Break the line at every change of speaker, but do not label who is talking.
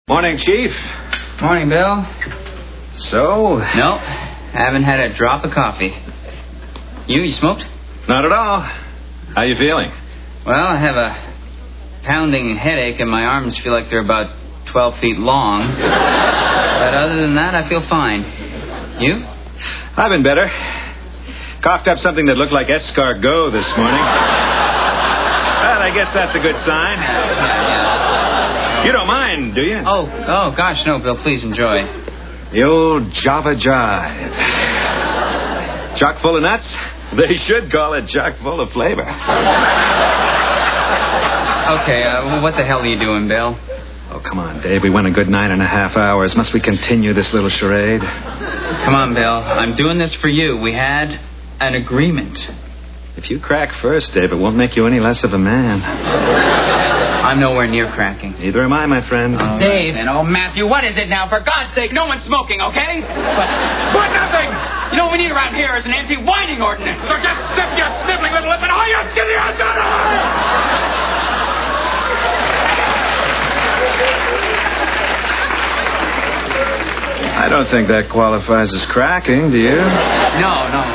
Morning, Chief.
Morning, Bill.
So?
No, haven't had a drop of coffee. You smoked?
Not at all. How you feeling?
Well, I have a pounding headache and my arms feel like they're about 12 feet long. But other than that, I feel fine. You?
I've been better. Coughed up something that looked like escargot this morning. Well, I guess that's a good sign. You don't mind, do you?
Oh, gosh, no, Bill. Please enjoy.
The old Java Jive. Chock full of nuts? They should call it chock full of flavor.
Okay, what the hell are you doing, Bill?
Oh, come on, Dave. We went a good 9.5 hours. Must we continue this little charade?
Come on, Bill. I'm doing this for you. We had an agreement.
If you crack first, Dave, it won't make you any less of a man.
I'm nowhere near cracking.
Neither am I, my friend.
Oh,
Dave. And Matthew, what is it now? For God's sake, no one's smoking, okay? But nothing! You know what we need around here is an anti-whining ordinance. So just sip your sniveling little lip and all your skinny ass out of
I don't think that qualifies as cracking, do you?
No,